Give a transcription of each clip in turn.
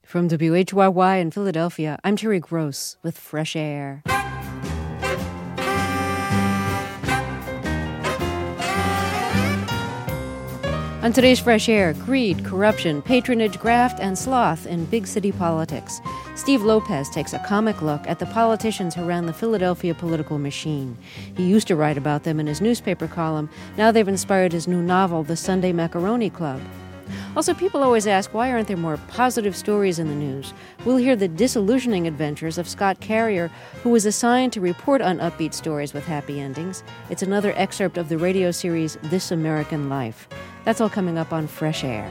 From WHYY in Philadelphia, I'm Terry Gross with Fresh Air. On today's Fresh Air, greed, corruption, patronage, graft, and sloth in big city politics. Steve Lopez takes a comic look at the politicians who ran the Philadelphia political machine. He used to write about them in his newspaper column. Now they've inspired his new novel, The Sunday Macaroni Club. Also, people always ask, why aren't there more positive stories in the news? We'll hear the disillusioning adventures of Scott Carrier, who was assigned to report on upbeat stories with happy endings. It's another excerpt of the radio series This American Life. That's all coming up on Fresh Air.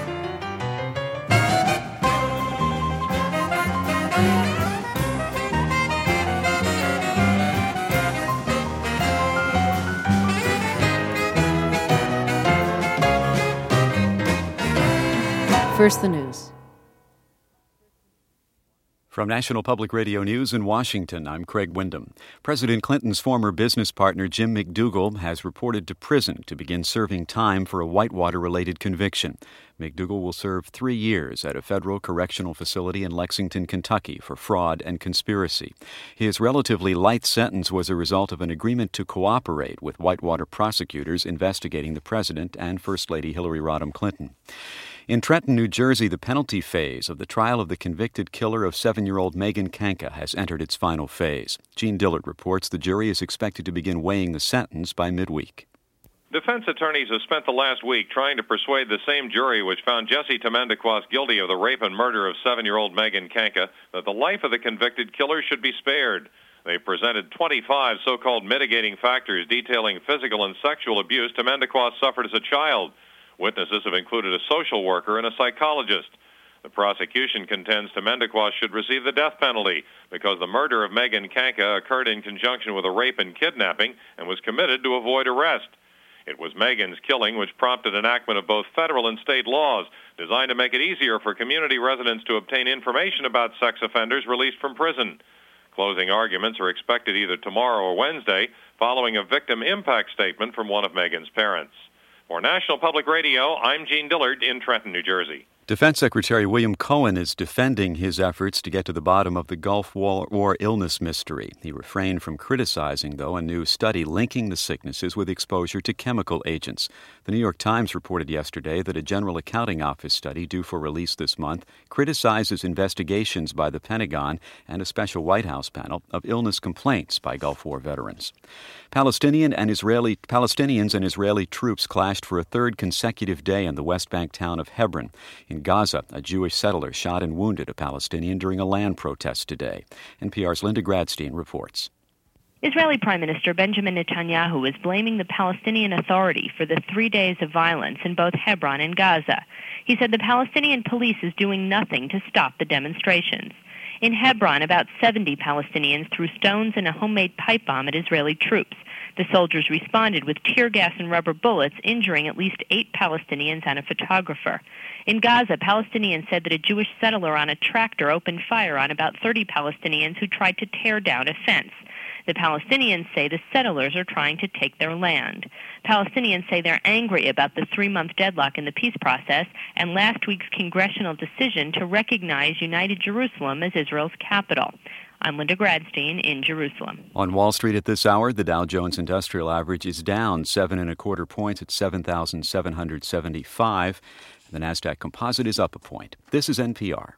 First, the news. From National Public Radio News in Washington, I'm Craig Windham. President Clinton's former business partner, Jim McDougal, has reported to prison to begin serving time for a Whitewater-related conviction. McDougal will serve 3 years at a federal correctional facility in Lexington, Kentucky, for fraud and conspiracy. His relatively light sentence was a result of an agreement to cooperate with Whitewater prosecutors investigating the president and First Lady Hillary Rodham Clinton. In Trenton, New Jersey, the penalty phase of the trial of the convicted killer of 7-year-old Megan Kanka has entered its final phase. Gene Dillard reports the jury is expected to begin weighing the sentence by midweek. Defense attorneys have spent the last week trying to persuade the same jury which found Jesse Temendekwas guilty of the rape and murder of 7-year-old Megan Kanka that the life of the convicted killer should be spared. They presented 25 so-called mitigating factors detailing physical and sexual abuse Temendekwas suffered as a child. Witnesses have included a social worker and a psychologist. The prosecution contends Temendekwas should receive the death penalty because the murder of Megan Kanka occurred in conjunction with a rape and kidnapping and was committed to avoid arrest. It was Megan's killing which prompted enactment of both federal and state laws designed to make it easier for community residents to obtain information about sex offenders released from prison. Closing arguments are expected either tomorrow or Wednesday, following a victim impact statement from one of Megan's parents. For National Public Radio, I'm Gene Dillard in Trenton, New Jersey. Defense Secretary William Cohen is defending his efforts to get to the bottom of the Gulf War illness mystery. He refrained from criticizing, though, a new study linking the sicknesses with exposure to chemical agents. The New York Times reported yesterday that a General Accounting Office study due for release this month criticizes investigations by the Pentagon and a special White House panel of illness complaints by Gulf War veterans. Palestinians and Israeli troops clashed for a third consecutive day in the West Bank town of Hebron. In Gaza, a Jewish settler shot and wounded a Palestinian during a land protest today. NPR's Linda Gradstein reports. Israeli Prime Minister Benjamin Netanyahu is blaming the Palestinian Authority for the 3 days of violence in both Hebron and Gaza. He said the Palestinian police is doing nothing to stop the demonstrations. In Hebron, about 70 Palestinians threw stones and a homemade pipe bomb at Israeli troops. The soldiers responded with tear gas and rubber bullets, injuring at least 8 Palestinians and a photographer. In Gaza, Palestinians said that a Jewish settler on a tractor opened fire on about 30 Palestinians who tried to tear down a fence. The Palestinians say the settlers are trying to take their land. Palestinians say they're angry about the 3-month deadlock in the peace process and last week's congressional decision to recognize United Jerusalem as Israel's capital. I'm Linda Gradstein in Jerusalem. On Wall Street at this hour, the Dow Jones Industrial Average is down 7.25 points at 7,775. The Nasdaq Composite is up a point. This is NPR.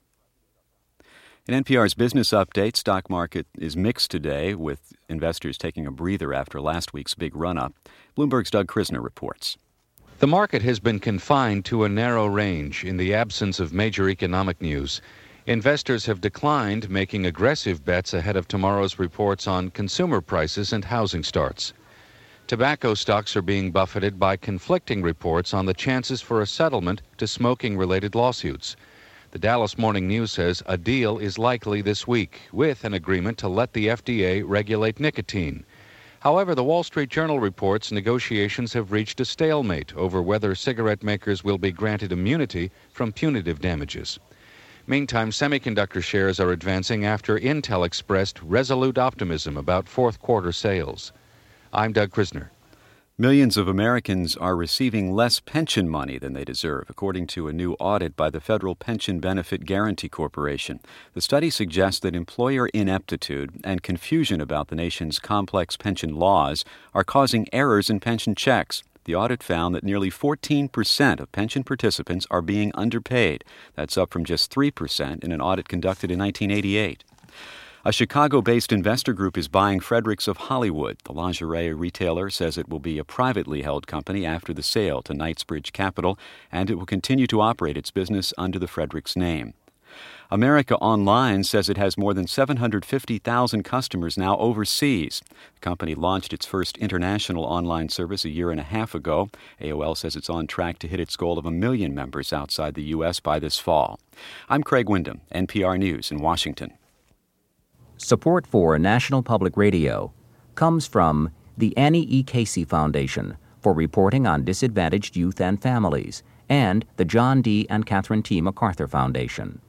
In NPR's business update, stock market is mixed today, with investors taking a breather after last week's big run-up. Bloomberg's Doug Krisner reports. The market has been confined to a narrow range in the absence of major economic news. Investors have declined making aggressive bets ahead of tomorrow's reports on consumer prices and housing starts. Tobacco stocks are being buffeted by conflicting reports on the chances for a settlement to smoking-related lawsuits. The Dallas Morning News says a deal is likely this week, with an agreement to let the FDA regulate nicotine. However, the Wall Street Journal reports negotiations have reached a stalemate over whether cigarette makers will be granted immunity from punitive damages. Meantime, semiconductor shares are advancing after Intel expressed resolute optimism about fourth-quarter sales. I'm Doug Krisner. Millions of Americans are receiving less pension money than they deserve, according to a new audit by the Federal Pension Benefit Guaranty Corporation. The study suggests that employer ineptitude and confusion about the nation's complex pension laws are causing errors in pension checks. The audit found that nearly 14% of pension participants are being underpaid. That's up from just 3% in an audit conducted in 1988. A Chicago-based investor group is buying Fredericks of Hollywood. The lingerie retailer says it will be a privately held company after the sale to Knightsbridge Capital, and it will continue to operate its business under the Fredericks name. America Online says it has more than 750,000 customers now overseas. The company launched its first international online service a year and a half ago. AOL says it's on track to hit its goal of 1 million members outside the U.S. by this fall. I'm Craig Windham, NPR News in Washington. Support for National Public Radio comes from the Annie E. Casey Foundation for reporting on disadvantaged youth and families, and the John D. and Catherine T. MacArthur Foundation.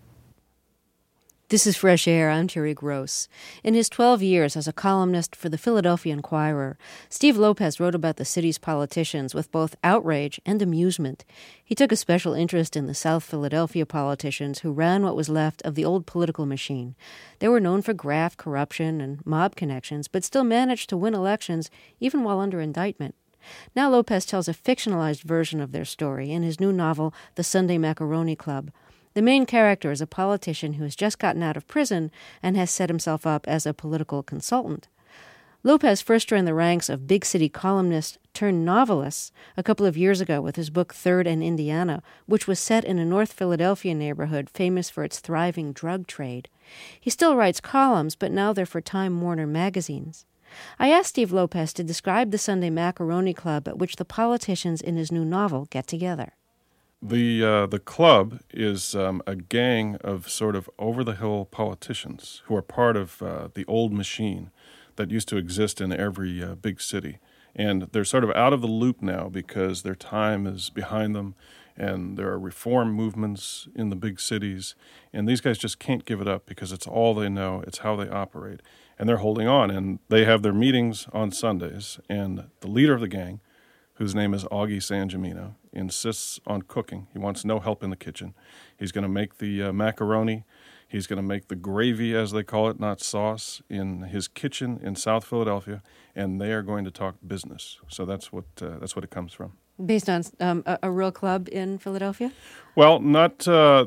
This is Fresh Air. I'm Terry Gross. In his 12 years as a columnist for the Philadelphia Inquirer, Steve Lopez wrote about the city's politicians with both outrage and amusement. He took a special interest in the South Philadelphia politicians who ran what was left of the old political machine. They were known for graft, corruption, and mob connections, but still managed to win elections even while under indictment. Now Lopez tells a fictionalized version of their story in his new novel, The Sunday Macaroni Club. The main character is a politician who has just gotten out of prison and has set himself up as a political consultant. Lopez first joined the ranks of big city columnists turned novelists a couple of years ago with his book Third and Indiana, which was set in a North Philadelphia neighborhood famous for its thriving drug trade. He still writes columns, but now they're for Time Warner magazines. I asked Steve Lopez to describe the Sunday Macaroni Club at which the politicians in his new novel get together. The club is a gang of sort of over-the-hill politicians who are part of the old machine that used to exist in every big city. And they're sort of out of the loop now because their time is behind them, and there are reform movements in the big cities. And these guys just can't give it up because it's all they know, it's how they operate. And they're holding on, and they have their meetings on Sundays. And the leader of the gang, whose name is Augie San Gimino, insists on cooking. He wants no help in the kitchen. He's going to make the macaroni. He's going to make the gravy, as they call it, not sauce, in his kitchen in South Philadelphia, and they are going to talk business. So that's what it comes from. Based on a real club in Philadelphia? Well, not the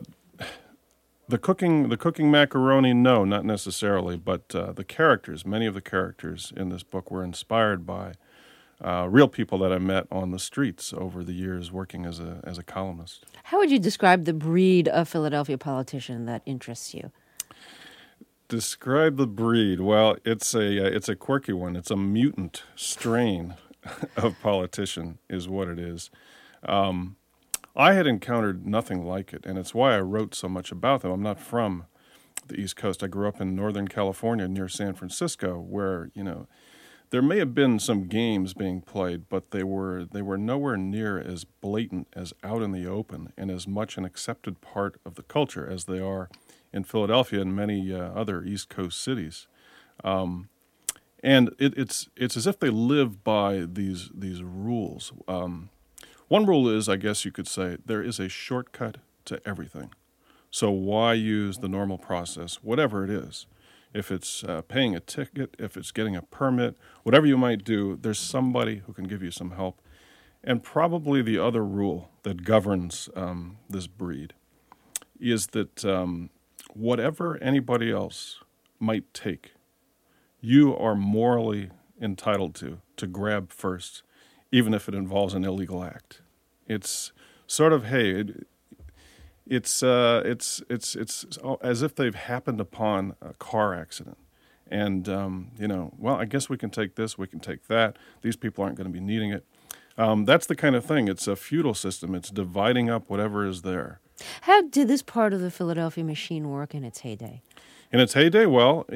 cooking macaroni. No, not necessarily. But the characters, many of the characters in this book, were inspired by real people that I met on the streets over the years working as a columnist. How would you describe the breed of Philadelphia politician that interests you? Describe the breed. Well, it's a quirky one. It's a mutant strain of politician is what it is. I had encountered nothing like it, and it's why I wrote so much about them. I'm not from the East Coast. I grew up in Northern California near San Francisco, where, there may have been some games being played, but they were nowhere near as blatant as out in the open and as much an accepted part of the culture as they are in Philadelphia and many other East Coast cities. And it's as if they live by these rules. One rule is, I guess you could say, there is a shortcut to everything. So why use the normal process, whatever it is? If it's paying a ticket, if it's getting a permit, whatever you might do, there's somebody who can give you some help. And probably the other rule that governs this breed is that whatever anybody else might take, you are morally entitled to grab first, even if it involves an illegal act. It's sort of, hey, It's as if they've happened upon a car accident. And, well, I guess we can take this, we can take that. These people aren't going to be needing it. That's the kind of thing. It's a feudal system. It's dividing up whatever is there. How did this part of the Philadelphia machine work in its heyday? In its heyday, well,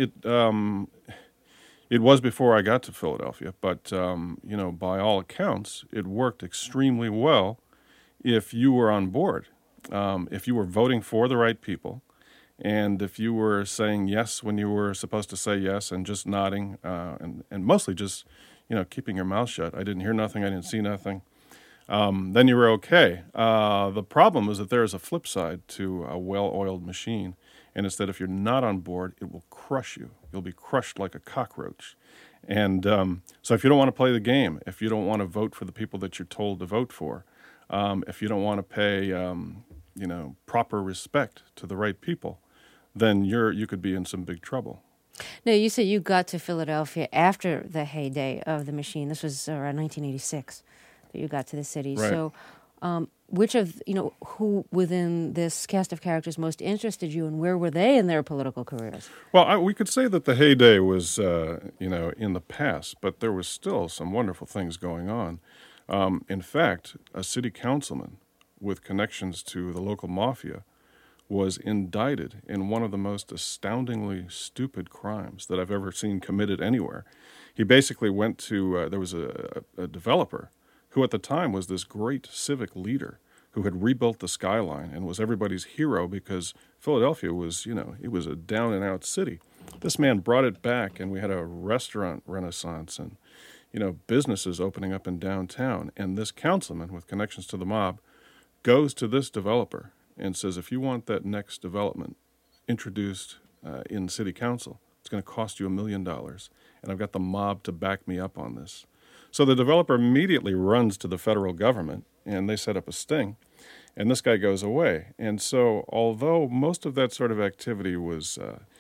it was before I got to Philadelphia. But, by all accounts, it worked extremely well if you were on board. If you were voting for the right people, and if you were saying yes when you were supposed to say yes, and just nodding, and mostly just, keeping your mouth shut. I didn't hear nothing. I didn't see nothing. Then you were okay. The problem is that there is a flip side to a well-oiled machine, and it's that if you're not on board, it will crush you. You'll be crushed like a cockroach. And so if you don't want to play the game, if you don't want to vote for the people that you're told to vote for, if you don't want to pay, proper respect to the right people, then you could be in some big trouble. Now, you said you got to Philadelphia after the heyday of the machine. This was around 1986 that you got to the city. Right. So which of, who within this cast of characters most interested you, and where were they in their political careers? Well, we could say that the heyday was, in the past, but there was still some wonderful things going on. In fact, a city councilman with connections to the local mafia was indicted in one of the most astoundingly stupid crimes that I've ever seen committed anywhere. He basically went to, there was a developer who at the time was this great civic leader who had rebuilt the skyline and was everybody's hero because Philadelphia was, it was a down-and-out city. This man brought it back, and we had a restaurant renaissance and, businesses opening up in downtown. And this councilman with connections to the mob goes to this developer and says, if you want that next development introduced in city council, it's going to cost you $1 million, and I've got the mob to back me up on this. So the developer immediately runs to the federal government, and they set up a sting, and this guy goes away. And so although most of that sort of activity was,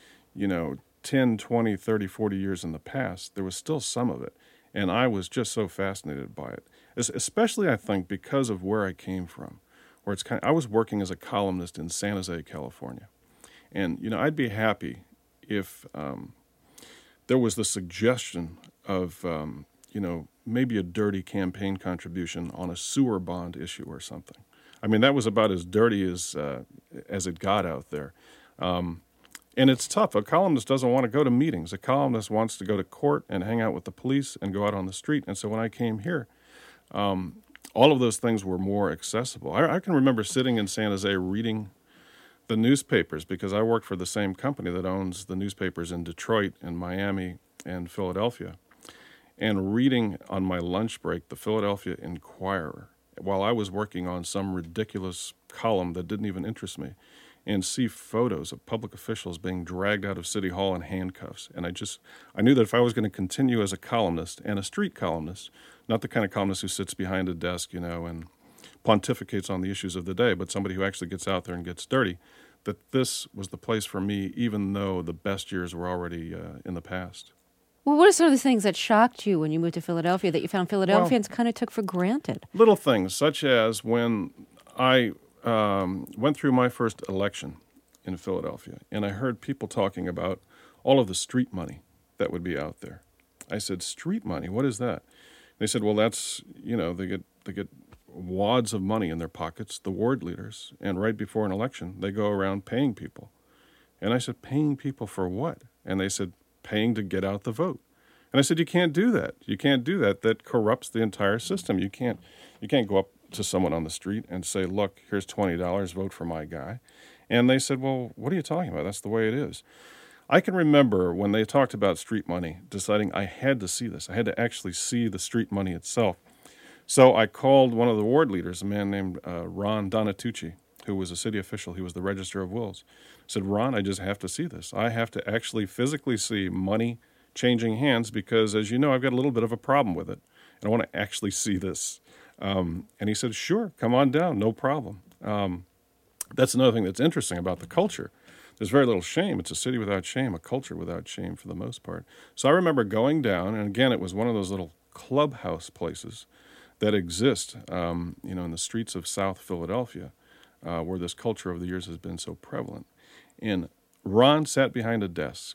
10, 20, 30, 40 years in the past, there was still some of it, and I was just so fascinated by it, especially, I think, because of where I came from. Where I was working as a columnist in San Jose, California. And, I'd be happy if there was the suggestion of, maybe a dirty campaign contribution on a sewer bond issue or something. I mean, that was about as dirty as it got out there. And it's tough. A columnist doesn't want to go to meetings. A columnist wants to go to court and hang out with the police and go out on the street. And so when I came here, all of those things were more accessible. I can remember sitting in San Jose reading the newspapers because I worked for the same company that owns the newspapers in Detroit and Miami and Philadelphia, and reading on my lunch break the Philadelphia Inquirer while I was working on some ridiculous column that didn't even interest me, and see photos of public officials being dragged out of City Hall in handcuffs. And I knew that if I was going to continue as a columnist, and a street columnist, not the kind of columnist who sits behind a desk, and pontificates on the issues of the day, but somebody who actually gets out there and gets dirty, that this was the place for me, even though the best years were already in the past. Well, what are some of the things that shocked you when you moved to Philadelphia that you found Philadelphians kind of took for granted? Little things, such as when I went through my first election in Philadelphia, and I heard people talking about all of the street money that would be out there. I said, street money? What is that? They said, well, that's, they get wads of money in their pockets, the ward leaders, and right before an election, they go around paying people. And I said, paying people for what? And they said, paying to get out the vote. And I said, you can't do that. You can't do that. That corrupts the entire system. You can't go up to someone on the street and say, look, here's $20, vote for my guy. And they said, well, what are you talking about? That's the way it is. I can remember when they talked about street money, deciding I had to see this. I had to actually see the street money itself. So I called one of the ward leaders, a man named Ron Donatucci, who was a city official. He was the Register of Wills. I said, Ron, I just have to see this. I have to actually physically see money changing hands because, as you know, I've got a little bit of a problem with it. And I want to actually see this. And he said, sure, come on down, no problem. That's another thing that's interesting about the culture. There's very little shame. It's a city without shame, a culture without shame for the most part. So I remember going down, and again, it was one of those little clubhouse places that exist, in the streets of South Philadelphia, where this culture over the years has been so prevalent. And Ron sat behind a desk,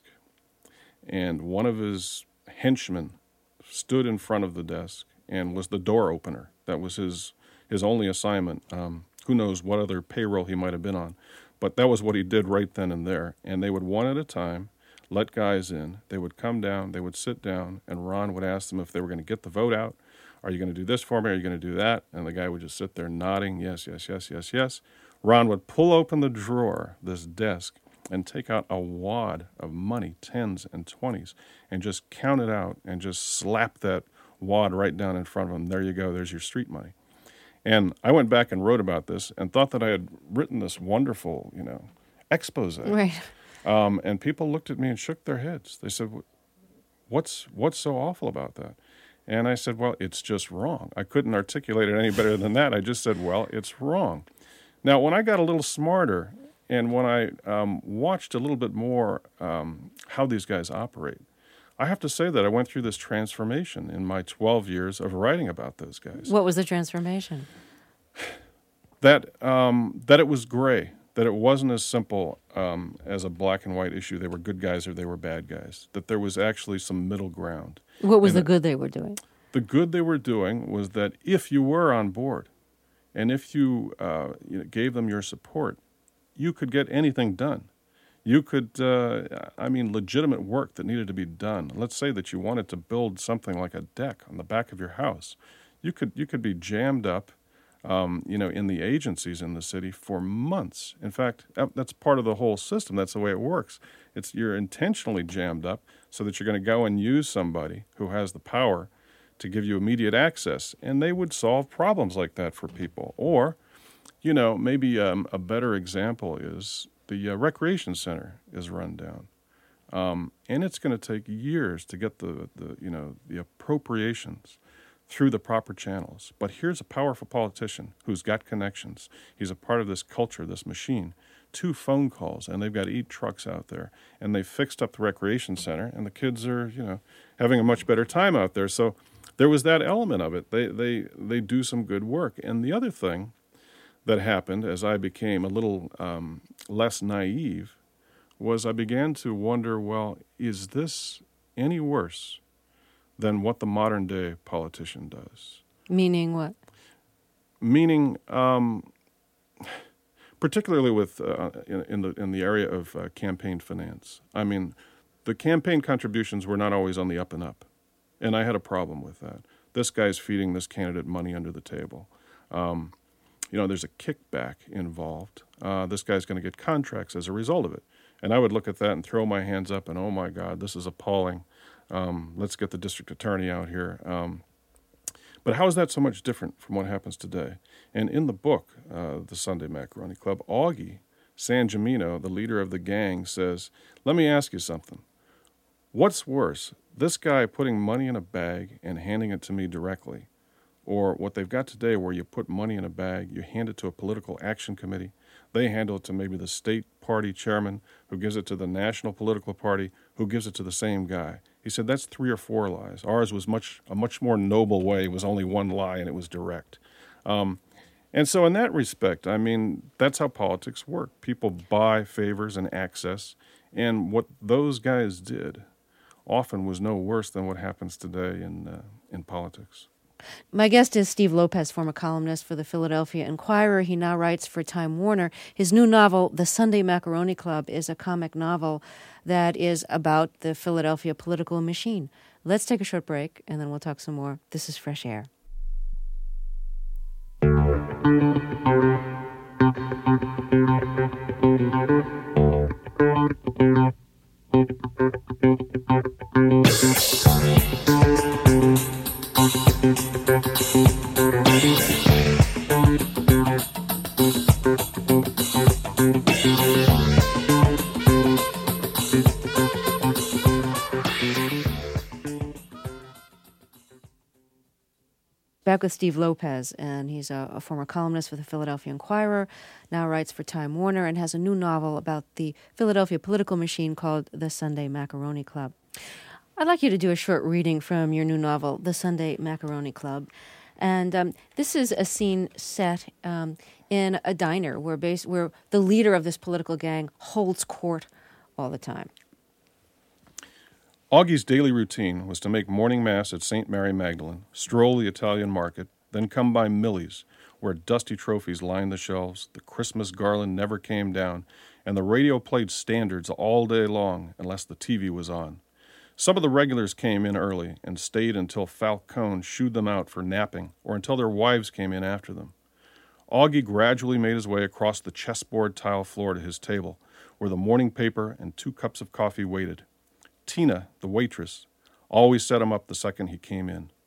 and one of his henchmen stood in front of the desk and was the door opener. That was his only assignment. Who knows what other payroll he might have been on. But that was what he did right then and there. And they would, one at a time, let guys in. They would come down, they would sit down, and Ron would ask them if they were going to get the vote out. Are you going to do this for me? Are you going to do that? And the guy would just sit there nodding, yes, yes, yes, yes, yes. Ron would pull open the drawer, this desk, and take out a wad of money, 10s and 20s, and just count it out and just slap that wad right down in front of them. There you go. There's your street money. And I went back and wrote about this and thought that I had written this wonderful, expose. Right. And people looked at me and shook their heads. They said, what's so awful about that? And I said, well, it's just wrong. I couldn't articulate it any better than that. I just said, well, it's wrong. Now, when I got a little smarter and when I watched a little bit more how these guys operate, I have to say that I went through this transformation in my 12 years of writing about those guys. What was the transformation? That it was gray, that it wasn't as simple as a black and white issue. They were good guys or they were bad guys, that there was actually some middle ground. What was the good they were doing? The good they were doing was that if you were on board and if you gave them your support, you could get anything done. You could, legitimate work that needed to be done. Let's say that you wanted to build something like a deck on the back of your house. You could be jammed up, in the agencies in the city for months. In fact, that's part of the whole system. That's the way it works. You're intentionally jammed up so that you're going to go and use somebody who has the power to give you immediate access, and they would solve problems like that for people. Or, maybe a better example is the recreation center is run down, and it's going to take years to get the appropriations through the proper channels. But here's a powerful politician who's got connections. He's a part of this culture, this machine. 2 phone calls, and they've got 8 trucks out there, and they've fixed up the recreation center, and the kids are, having a much better time out there. So there was that element of it. They do some good work. And the other thing that happened as I became a little less naive was I began to wonder, well, is this any worse than what the modern day politician does? Meaning what? Meaning, particularly with in the area of campaign finance. I mean, the campaign contributions were not always on the up and up, and I had a problem with that. This guy's feeding this candidate money under the table. There's a kickback involved. This guy's going to get contracts as a result of it. And I would look at that and throw my hands up and, oh, my God, this is appalling. Let's get the district attorney out here. But how is that so much different from what happens today? And in the book, The Sunday Macaroni Club, Augie San Gimino, the leader of the gang, says, let me ask you something. What's worse, this guy putting money in a bag and handing it to me directly, or what they've got today where you put money in a bag, you hand it to a political action committee, they handle it to maybe the state party chairman, who gives it to the national political party, who gives it to the same guy. He said that's 3 or 4 lies. Ours was a much more noble way. It was only one lie, and it was direct. And so in that respect, I mean, that's how politics work. People buy favors and access, and what those guys did often was no worse than what happens today in politics. My guest is Steve Lopez, former columnist for the Philadelphia Inquirer. He now writes for Time Warner. His new novel, The Sunday Macaroni Club, is a comic novel that is about the Philadelphia political machine. Let's take a short break, and then we'll talk some more. This is Fresh Air. Back with Steve Lopez, and he's a former columnist for the Philadelphia Inquirer, now writes for Time Warner, and has a new novel about the Philadelphia political machine called The Sunday Macaroni Club. I'd like you to do a short reading from your new novel, The Sunday Macaroni Club. And this is a scene set in a diner where the leader of this political gang holds court all the time. Augie's daily routine was to make morning mass at St. Mary Magdalene, stroll the Italian market, then come by Millie's, where dusty trophies lined the shelves, the Christmas garland never came down, and the radio played standards all day long unless the TV was on. Some of the regulars came in early and stayed until Falcone shooed them out for napping or until their wives came in after them. Augie gradually made his way across the chessboard tile floor to his table, where the morning paper and 2 cups of coffee waited. Tina, the waitress, always set him up the second he came in.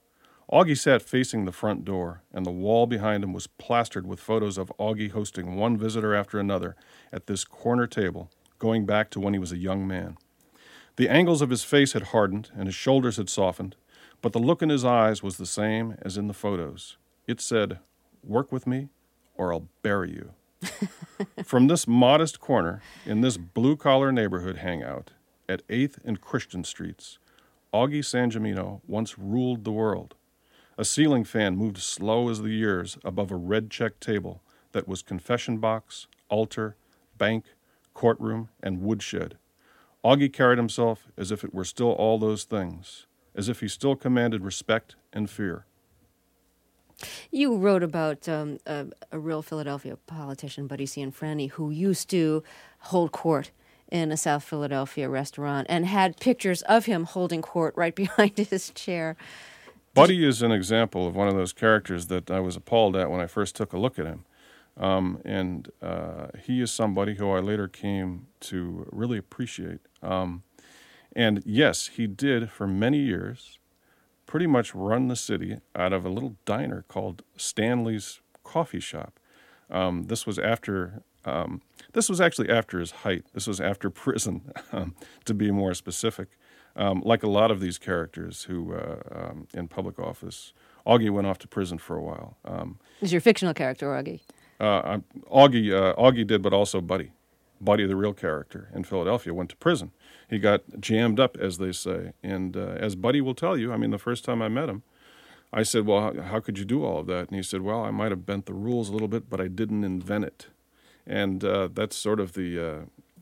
Augie sat facing the front door, and the wall behind him was plastered with photos of Augie hosting one visitor after another at this corner table, going back to when he was a young man. The angles of his face had hardened, and his shoulders had softened, but the look in his eyes was the same as in the photos. It said, "Work with me, or I'll bury you." From this modest corner, in this blue-collar neighborhood hangout, at 8th and Christian Streets, Augie San Gimino once ruled the world. A ceiling fan moved slow as the years above a red check table that was confession box, altar, bank, courtroom, and woodshed. Augie carried himself as if it were still all those things, as if he still commanded respect and fear. You wrote about a real Philadelphia politician, Buddy Cianfrani, who used to hold court in a South Philadelphia restaurant and had pictures of him holding court right behind his chair. Buddy is an example of one of those characters that I was appalled at when I first took a look at him. And he is somebody who I later came to really appreciate. And yes, he did for many years pretty much run the city out of a little diner called Stanley's Coffee Shop. This was actually after his height. This was after prison, to be more specific. Like a lot of these characters who, in public office, Augie went off to prison for a while. Is your fictional character, Augie? Augie did, but also Buddy. Buddy, the real character in Philadelphia, went to prison. He got jammed up, as they say. And as Buddy will tell you, I mean, the first time I met him, I said, well, how could you do all of that? And he said, well, I might have bent the rules a little bit, but I didn't invent it. And that's sort of the,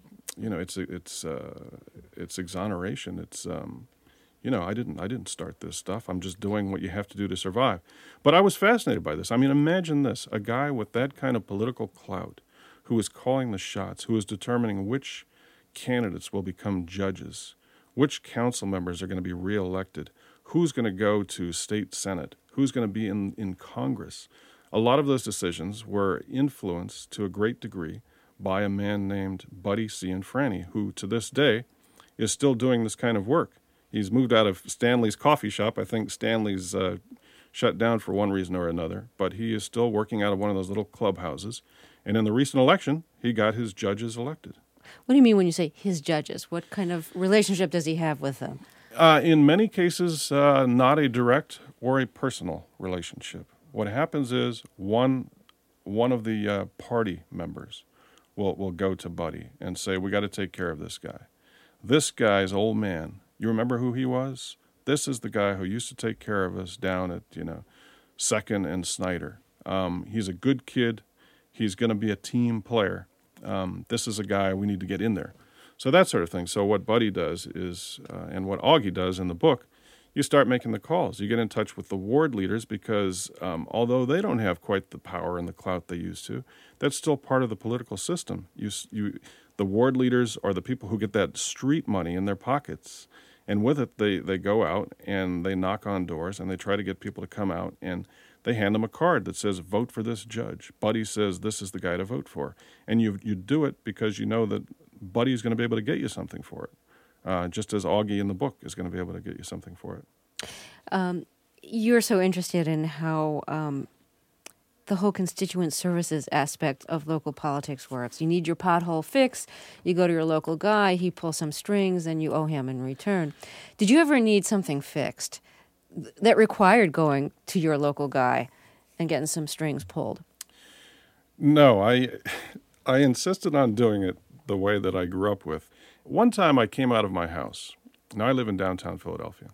it's exoneration. It's, I didn't start this stuff. I'm just doing what you have to do to survive. But I was fascinated by this. I mean, imagine this, a guy with that kind of political clout who is calling the shots, who is determining which candidates will become judges, which council members are going to be reelected, who's going to go to state senate, who's going to be in Congress. A lot of those decisions were influenced to a great degree by a man named Buddy Cianfrani, who to this day is still doing this kind of work. He's moved out of Stanley's Coffee Shop. I think Stanley's shut down for one reason or another, but he is still working out of one of those little clubhouses. And in the recent election, he got his judges elected. What do you mean when you say his judges? What kind of relationship does he have with them? In many cases, not a direct or a personal relationship. What happens is one of the party members will go to Buddy and say, we got to take care of this guy. This guy's old man, you remember who he was? This is the guy who used to take care of us down at, 2nd and Snyder. He's a good kid. He's going to be a team player. This is a guy we need to get in there. So that sort of thing. So what Buddy does is, and what Augie does in the book, you start making the calls. You get in touch with the ward leaders because although they don't have quite the power and the clout they used to, that's still part of the political system. The ward leaders are the people who get that street money in their pockets. And with it, they go out and they knock on doors and they try to get people to come out, and they hand them a card that says, vote for this judge. Buddy says this is the guy to vote for. And you do it because you know that Buddy's going to be able to get you something for it, just as Augie in the book is going to be able to get you something for it. You're so interested in how the whole constituent services aspect of local politics works. You need your pothole fixed, you go to your local guy, he pulls some strings, and you owe him in return. Did you ever need something fixed that required going to your local guy and getting some strings pulled? No, I insisted on doing it the way that I grew up with. One time I came out of my house. Now I live in downtown Philadelphia.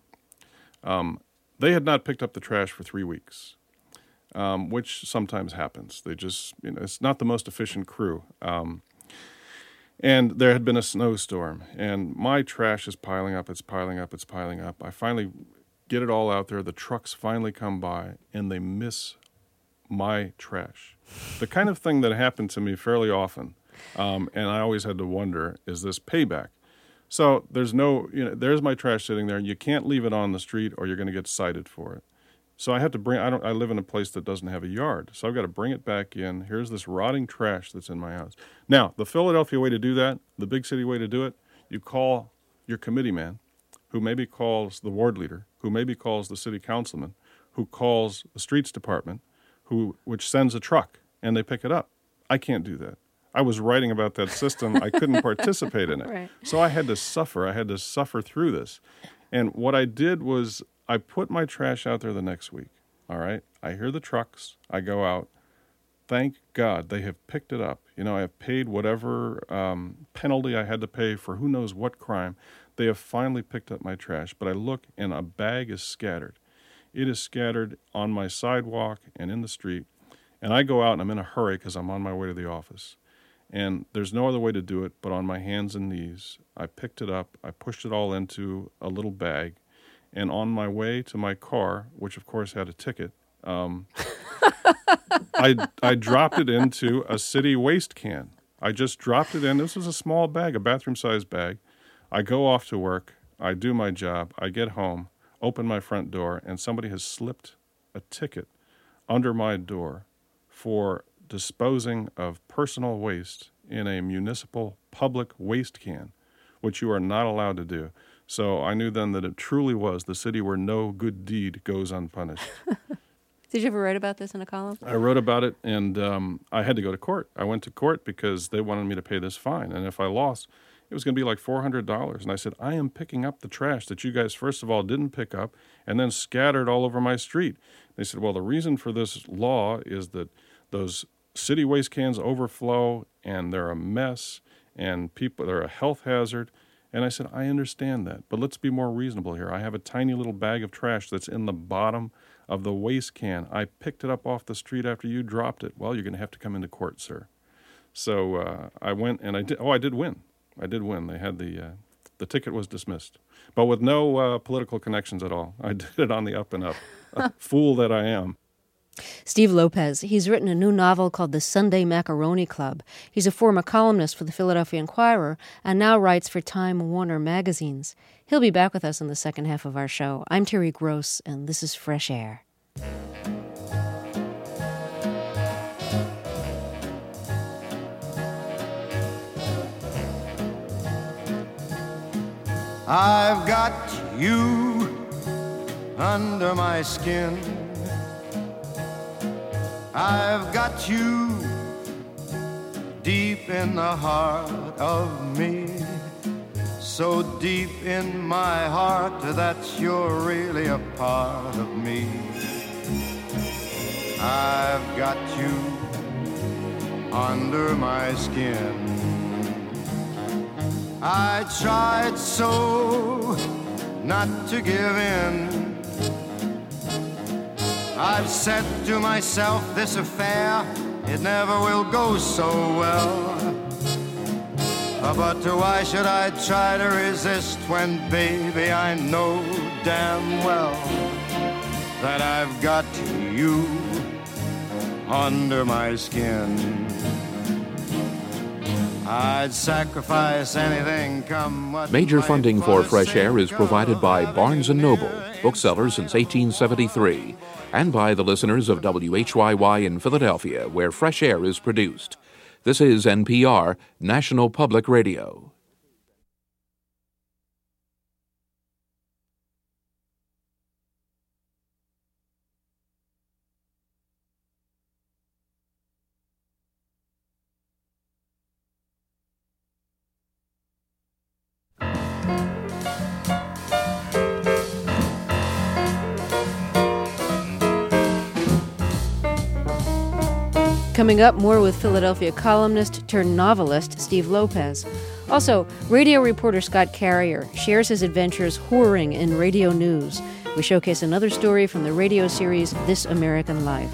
They had not picked up the trash for 3 weeks, which sometimes happens. They just, it's not the most efficient crew. And there had been a snowstorm, and my trash is piling up, it's piling up, it's piling up. I finally get it all out there. The trucks finally come by, and they miss my trash. The kind of thing that happened to me fairly often, and I always had to wonder, is this payback? So there's there's my trash sitting there. You can't leave it on the street or you're going to get cited for it. So I have to I live in a place that doesn't have a yard. So I've got to bring it back in. Here's this rotting trash that's in my house. Now, the Philadelphia way to do that, the big city way to do it, you call your committee man, who maybe calls the ward leader, who maybe calls the city councilman, who calls the streets department, which sends a truck, and they pick it up. I can't do that. I was writing about that system. I couldn't participate in it. Right. So I had to suffer. I had to suffer through this. And what I did was I put my trash out there the next week. All right? I hear the trucks. I go out. Thank God they have picked it up. You know, I have paid whatever penalty I had to pay for who knows what crime. They have finally picked up my trash. But I look, and a bag is scattered. It is scattered on my sidewalk and in the street. And I go out, and I'm in a hurry because I'm on my way to the office. And there's no other way to do it but on my hands and knees. I picked it up. I pushed it all into a little bag. And on my way to my car, which of course had a ticket, I dropped it into a city waste can. I just dropped it in. This was a small bag, a bathroom-sized bag. I go off to work. I do my job. I get home, open my front door, and somebody has slipped a ticket under my door for disposing of personal waste in a municipal public waste can, which you are not allowed to do. So I knew then that it truly was the city where no good deed goes unpunished. Did you ever write about this in a column? I wrote about it, and I had to go to court. I went to court because they wanted me to pay this fine, and if I lost, it was going to be like $400. And I said, I am picking up the trash that you guys, first of all, didn't pick up and then scattered all over my street. They said, well, the reason for this law is that those city waste cans overflow, and they're a mess, and they're a health hazard. And I said, I understand that, but let's be more reasonable here. I have a tiny little bag of trash that's in the bottom of the waste can. I picked it up off the street after you dropped it. Well, you're going to have to come into court, sir. So I went, and I did win. I did win. They had the ticket was dismissed, but with no political connections at all. I did it on the up and up. Fool that I am. Steve Lopez. He's written a new novel called The Sunday Macaroni Club. He's a former columnist for the Philadelphia Inquirer and now writes for Time Warner magazines. He'll be back with us in the second half of our show. I'm Terry Gross, and this is Fresh Air. I've got you under my skin. I've got you deep in the heart of me, so deep in my heart that you're really a part of me. I've got you under my skin. I tried so not to give in. I've said to myself, this affair, it never will go so well. But why should I try to resist when, baby, I know damn well that I've got you under my skin. I'd sacrifice anything, come what Major might funding for the Fresh Air is sake provided by of Barnes & Noble, living. bookseller since 1873, and by the listeners of WHYY in Philadelphia, where Fresh Air is produced. This is NPR, National Public Radio. Coming up, more with Philadelphia columnist turned novelist Steve Lopez. Also, radio reporter Scott Carrier shares his adventures whoring in radio news. We showcase another story from the radio series This American Life.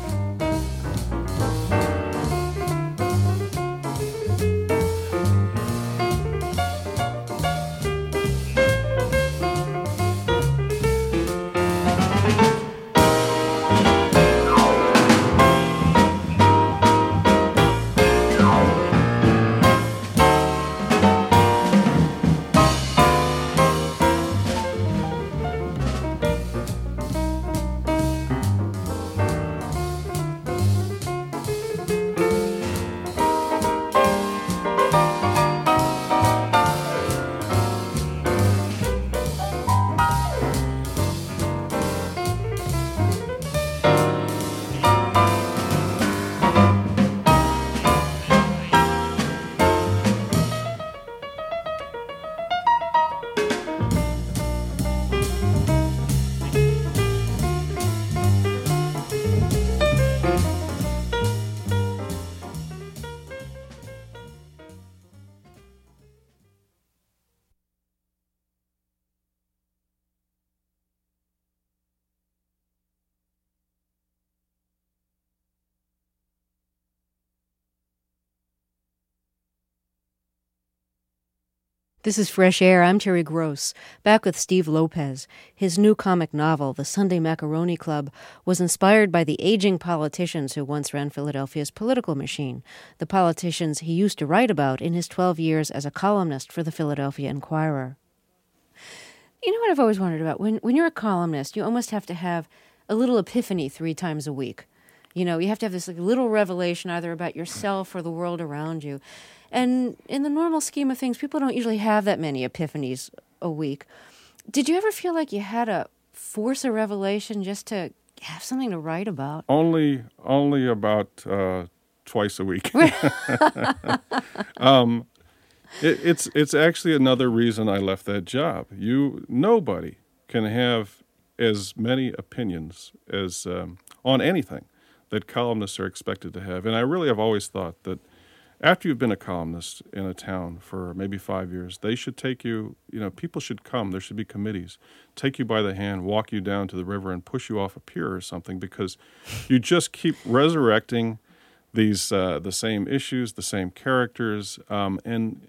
This is Fresh Air. I'm Terry Gross, back with Steve Lopez. His new comic novel, The Sunday Macaroni Club, was inspired by the aging politicians who once ran Philadelphia's political machine, the politicians he used to write about in his 12 years as a columnist for the Philadelphia Inquirer. You know what I've always wondered about? When you're a columnist, you almost have to have a little epiphany 3 times a week. You know, you have to have this little revelation either about yourself or the world around you. And in the normal scheme of things, people don't usually have that many epiphanies a week. Did you ever feel like you had to force a revelation just to have something to write about? Only about twice a week. It's actually another reason I left that job. Nobody can have as many opinions as on anything that columnists are expected to have. And I really have always thought that after you've been a columnist in a town for maybe 5 years, they should take you, people should come, there should be committees, take you by the hand, walk you down to the river and push you off a pier or something, because you just keep resurrecting these the same issues, the same characters, and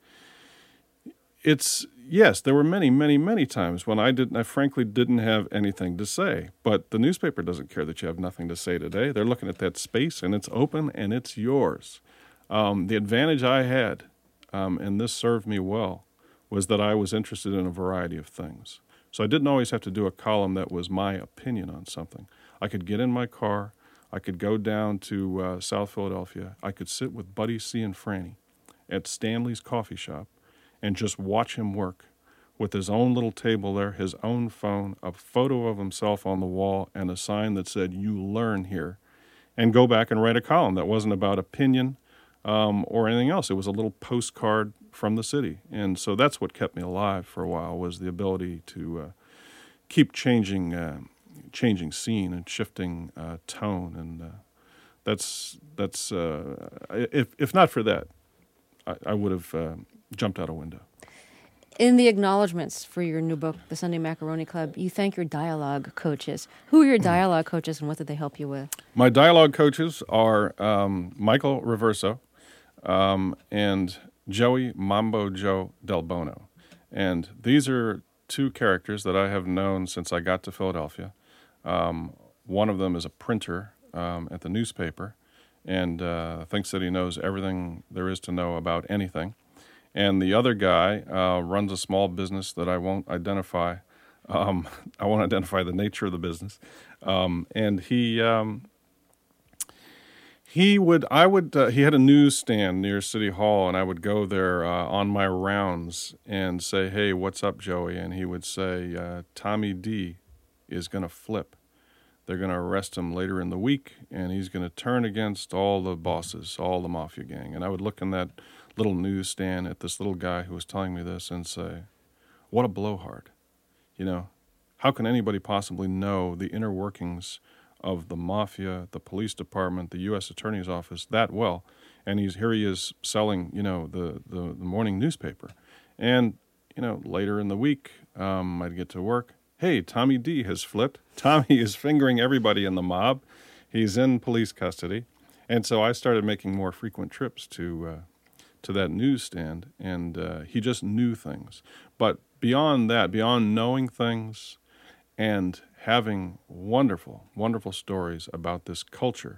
yes, there were many, many, many times when I frankly didn't have anything to say. But the newspaper doesn't care that you have nothing to say today. They're looking at that space, and it's open, and it's yours. The advantage I had, and this served me well, was that I was interested in a variety of things. So I didn't always have to do a column that was my opinion on something. I could get in my car. I could go down to South Philadelphia. I could sit with Buddy C. and Franny at Stanley's coffee shop and just watch him work with his own little table there, his own phone, a photo of himself on the wall, and a sign that said, "You learn here," and go back and write a column that wasn't about opinion or anything else. It was a little postcard from the city. And so that's what kept me alive for a while, was the ability to keep changing scene and shifting tone. And that's if not for that, I would have jumped out a window. In the acknowledgments for your new book, The Sunday Macaroni Club, you thank your dialogue coaches. Who are your dialogue coaches, and what did they help you with? My dialogue coaches are Michael Reverso and Joey Mambo Joe Del Bono. And these are 2 characters that I have known since I got to Philadelphia. One of them is a printer at the newspaper and thinks that he knows everything there is to know about anything. And the other guy runs a small business that I won't identify. I won't identify the nature of the business. And he had a newsstand near City Hall, and I would go there on my rounds and say, "Hey, what's up, Joey?" And he would say, "Tommy D is going to flip. They're going to arrest him later in the week, and he's going to turn against all the bosses, all the mafia gang." And I would look in that little newsstand at this little guy who was telling me this and say, "What a blowhard. How can anybody possibly know the inner workings of the mafia, the police department, the U.S. Attorney's Office that well?" And here he is selling, the morning newspaper. And, later in the week, I'd get to work. "Hey, Tommy D has flipped. Tommy is fingering everybody in the mob. He's in police custody." And so I started making more frequent trips to that newsstand, and he just knew things. But beyond that, beyond knowing things and having wonderful, wonderful stories about this culture,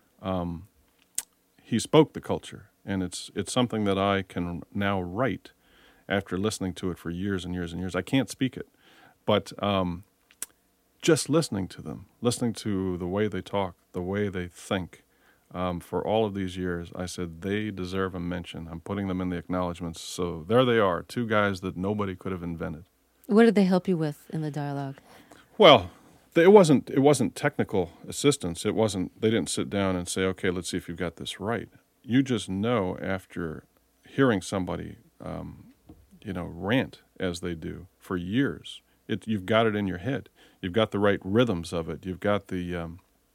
he spoke the culture, and it's something that I can now write after listening to it for years and years and years. I can't speak it, but just listening to them, listening to the way they talk, the way they think, for all of these years, I said, they deserve a mention. I'm putting them in the acknowledgments. So there they are, 2 guys that nobody could have invented. What did they help you with in the dialogue? Well, it wasn't technical assistance. They didn't sit down and say, "Okay, let's see if you've got this right." You just know after hearing somebody, rant as they do for years. You've got it in your head. You've got the right rhythms of it. You've got the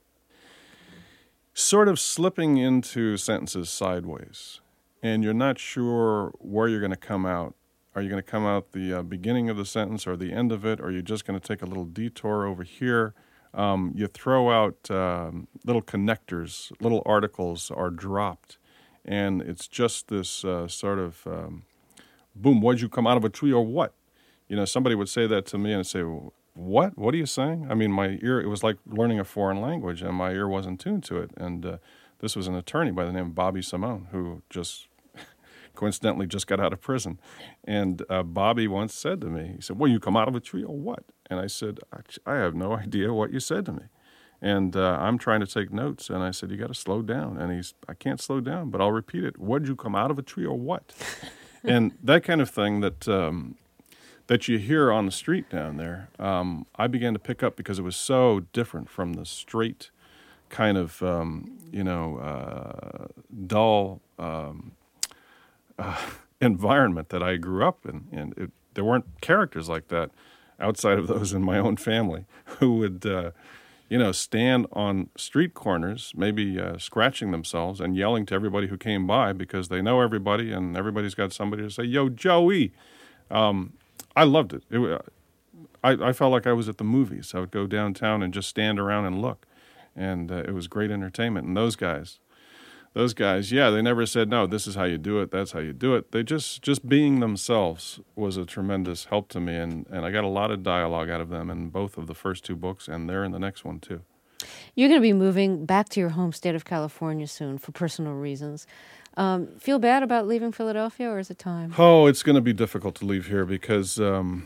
sort of slipping into sentences sideways, and you're not sure where you're going to come out. Are you going to come out the beginning of the sentence or the end of it, or are you just going to take a little detour over here? You throw out little connectors, little articles are dropped, and it's just this sort of boom, what'd you come out of a tree or what? You know, somebody would say that to me and I'd say, what? What are you saying? I mean, my ear, it was like learning a foreign language, and my ear wasn't tuned to it. And this was an attorney by the name of Bobby Simone, who just coincidentally just got out of prison. And Bobby once said to me, he said, well, you come out of a tree or what? And I said, I have no idea what you said to me. And I'm trying to take notes. And I said, you got to slow down. And I can't slow down, but I'll repeat it. What'd you come out of a tree or what? And that kind of thing that you hear on the street down there, I began to pick up because it was so different from the straight kind of, dull environment that I grew up in. And there weren't characters like that outside of those in my own family who would, stand on street corners, maybe scratching themselves and yelling to everybody who came by because they know everybody and everybody's got somebody to say, yo, Joey. I loved it. I felt like I was at the movies. I would go downtown and just stand around and look. And it was great entertainment. And those guys, yeah, they never said, no, this is how you do it, that's how you do it. They just being themselves was a tremendous help to me. And I got a lot of dialogue out of them in both of the first two books, and they're in the next one, too. You're going to be moving back to your home state of California soon for personal reasons. Feel bad about leaving Philadelphia, or is it time? Oh, it's going to be difficult to leave here because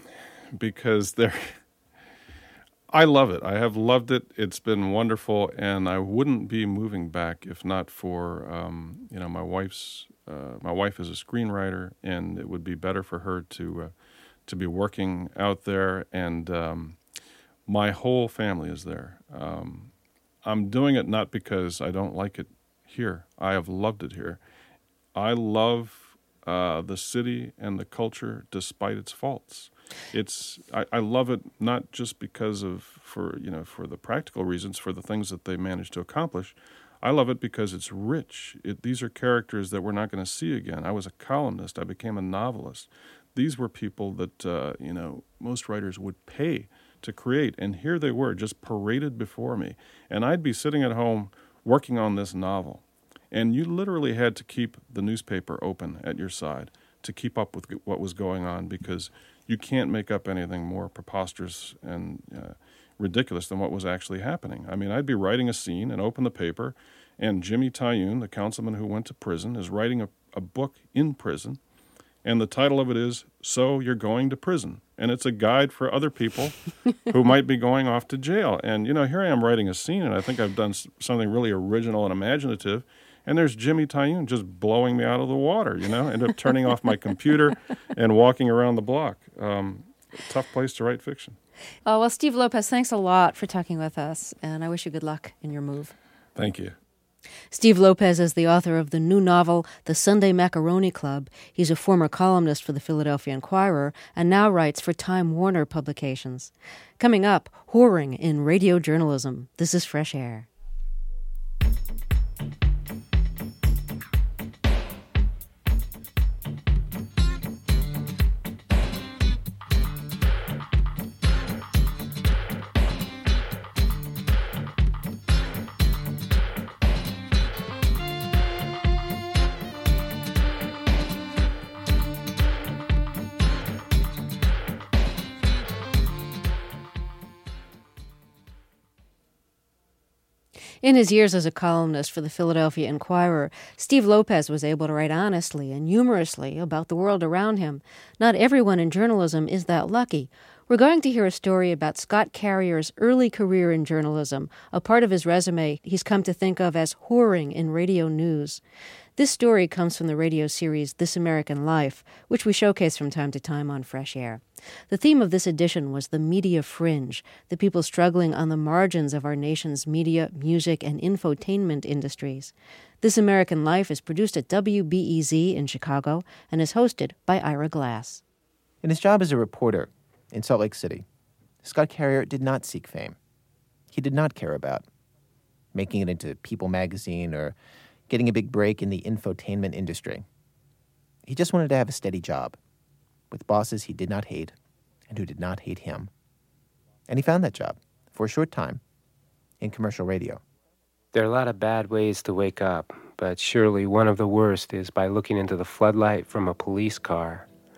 I love it. I have loved it. It's been wonderful, and I wouldn't be moving back if not for my wife is a screenwriter, and it would be better for her to be working out there, and my whole family is there. I'm doing it not because I don't like it here. I have loved it here. I love the city and the culture despite its faults. I love it not just because for the practical reasons, for the things that they managed to accomplish. I love it because it's rich. These are characters that we're not going to see again. I was a columnist. I became a novelist. These were people that most writers would pay to create, and here they were just paraded before me. And I'd be sitting at home working on this novel. And you literally had to keep the newspaper open at your side to keep up with what was going on, because you can't make up anything more preposterous and ridiculous than what was actually happening. I mean, I'd be writing a scene and open the paper, and Jimmy Tayun, the councilman who went to prison, is writing a book in prison, and the title of it is So You're Going to Prison. And it's a guide for other people who might be going off to jail. And, here I am writing a scene, and I think I've done something really original and imaginative. And there's Jimmy Tayun just blowing me out of the water, End up turning off my computer and walking around the block. Tough place to write fiction. Oh, well, Steve Lopez, thanks a lot for talking with us, and I wish you good luck in your move. Thank you. Steve Lopez is the author of the new novel, The Sunday Macaroni Club. He's a former columnist for the Philadelphia Inquirer and now writes for Time Warner Publications. Coming up, whoring in radio journalism. This is Fresh Air. In his years as a columnist for the Philadelphia Inquirer, Steve Lopez was able to write honestly and humorously about the world around him. Not everyone in journalism is that lucky. We're going to hear a story about Scott Carrier's early career in journalism, a part of his resume he's come to think of as whoring in radio news. This story comes from the radio series This American Life, which we showcase from time to time on Fresh Air. The theme of this edition was the media fringe, the people struggling on the margins of our nation's media, music, and infotainment industries. This American Life is produced at WBEZ in Chicago and is hosted by Ira Glass. In his job as a reporter in Salt Lake City, Scott Carrier did not seek fame. He did not care about making it into People magazine or getting a big break in the infotainment industry. He just wanted to have a steady job with bosses he did not hate and who did not hate him. And he found that job for a short time in commercial radio. There are a lot of bad ways to wake up, but surely one of the worst is by looking into the floodlight from a police car.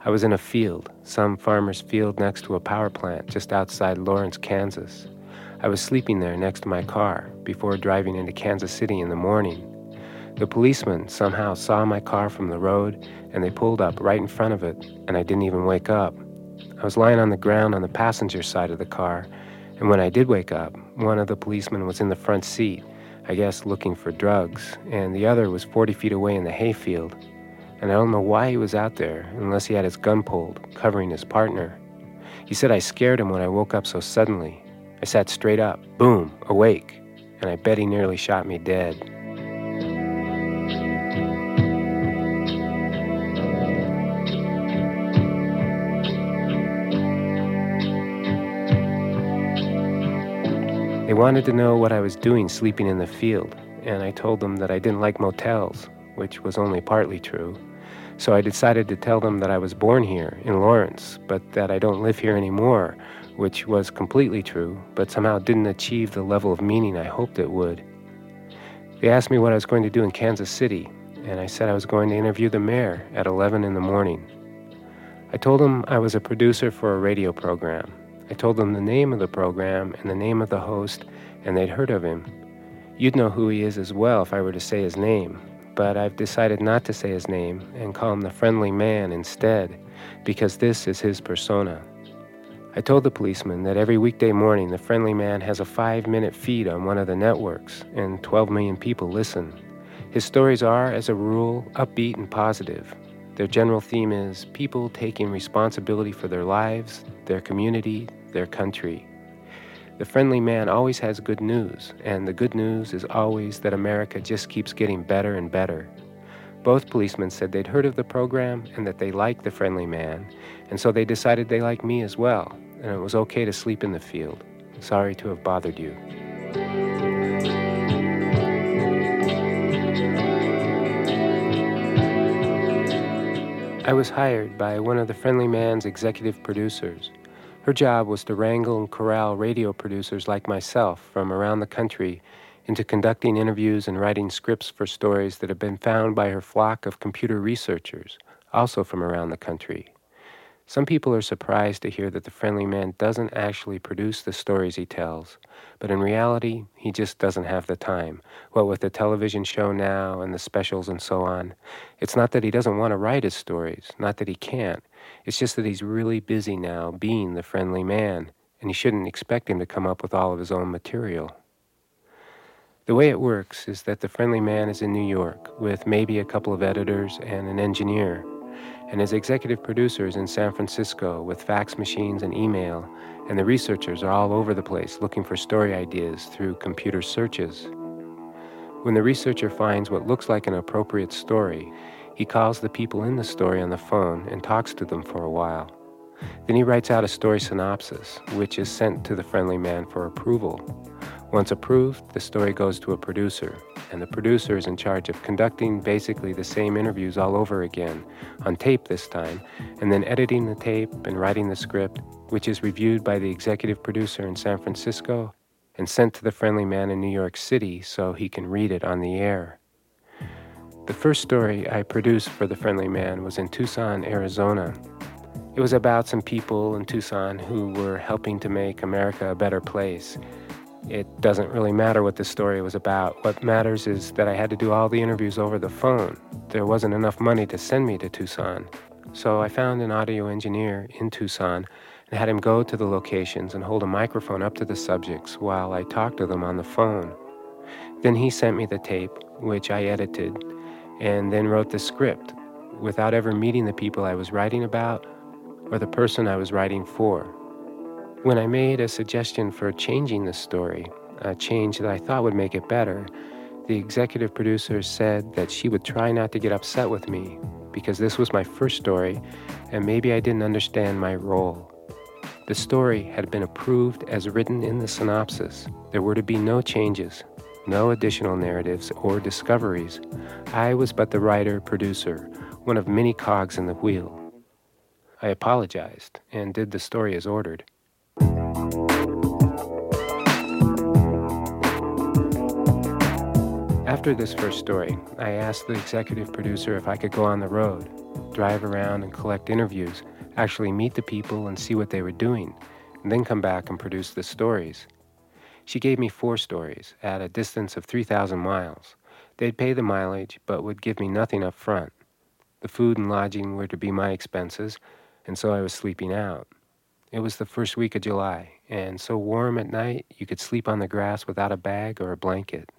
I was in a field, some farmer's field next to a power plant just outside Lawrence, Kansas. I was sleeping there next to my car before driving into Kansas City in the morning. The policeman somehow saw my car from the road, and they pulled up right in front of it, and I didn't even wake up. I was lying on the ground on the passenger side of the car, and when I did wake up, one of the policemen was in the front seat, I guess looking for drugs, and the other was 40 feet away in the hayfield. And I don't know why he was out there, unless he had his gun pulled, covering his partner. He said I scared him when I woke up so suddenly. I sat straight up, boom, awake, and I bet he nearly shot me dead. They wanted to know what I was doing sleeping in the field, and I told them that I didn't like motels, which was only partly true. So I decided to tell them that I was born here in Lawrence, but that I don't live here anymore, which was completely true, but somehow didn't achieve the level of meaning I hoped it would. They asked me what I was going to do in Kansas City, and I said I was going to interview the mayor at 11 in the morning. I told them I was a producer for a radio program. I told them the name of the program and the name of the host, and they'd heard of him. You'd know who he is as well if I were to say his name, but I've decided not to say his name and call him the Friendly Man instead, because this is his persona. I told the policeman that every weekday morning the Friendly Man has a 5-minute feed on one of the networks, and 12 million people listen. His stories are, as a rule, upbeat and positive. Their general theme is people taking responsibility for their lives, their community, their country. The Friendly Man always has good news, and the good news is always that America just keeps getting better and better. Both policemen said they'd heard of the program and that they liked the Friendly Man, and so they decided they liked me as well, and it was okay to sleep in the field. Sorry to have bothered you. I was hired by one of the Friendly Man's executive producers. Her job was to wrangle and corral radio producers like myself from around the country into conducting interviews and writing scripts for stories that had been found by her flock of computer researchers, also from around the country. Some people are surprised to hear that the Friendly Man doesn't actually produce the stories he tells, but in reality, he just doesn't have the time. What with the television show now and the specials and so on, it's not that he doesn't want to write his stories, not that he can't. It's just that he's really busy now being the Friendly Man, and you shouldn't expect him to come up with all of his own material. The way it works is that the Friendly Man is in New York with maybe a couple of editors and an engineer, and his executive producer is in San Francisco with fax machines and email, and the researchers are all over the place looking for story ideas through computer searches. When the researcher finds what looks like an appropriate story, he calls the people in the story on the phone and talks to them for a while. Then he writes out a story synopsis, which is sent to the Friendly Man for approval. Once approved, the story goes to a producer, and the producer is in charge of conducting basically the same interviews all over again, on tape this time, and then editing the tape and writing the script, which is reviewed by the executive producer in San Francisco and sent to the Friendly Man in New York City so he can read it on the air. The first story I produced for the Friendly Man was in Tucson, Arizona. It was about some people in Tucson who were helping to make America a better place. It doesn't really matter what the story was about. What matters is that I had to do all the interviews over the phone. There wasn't enough money to send me to Tucson. So I found an audio engineer in Tucson and had him go to the locations and hold a microphone up to the subjects while I talked to them on the phone. Then he sent me the tape, which I edited, and then wrote the script without ever meeting the people I was writing about or the person I was writing for. When I made a suggestion for changing the story, a change that I thought would make it better, the executive producer said that she would try not to get upset with me because this was my first story and maybe I didn't understand my role. The story had been approved as written in the synopsis. There were to be no changes, no additional narratives or discoveries. I was but the writer-producer, one of many cogs in the wheel. I apologized and did the story as ordered. After this first story, I asked the executive producer if I could go on the road. drive around and collect interviews, actually meet the people and see what they were doing, and then come back and produce the stories. She gave me 4 stories at a distance of 3,000 miles. They'd pay the mileage, but would give me nothing up front. The food and lodging were to be my expenses, and so I was sleeping out. It was the first week of July, and so warm at night you could sleep on the grass without a bag or a blanket.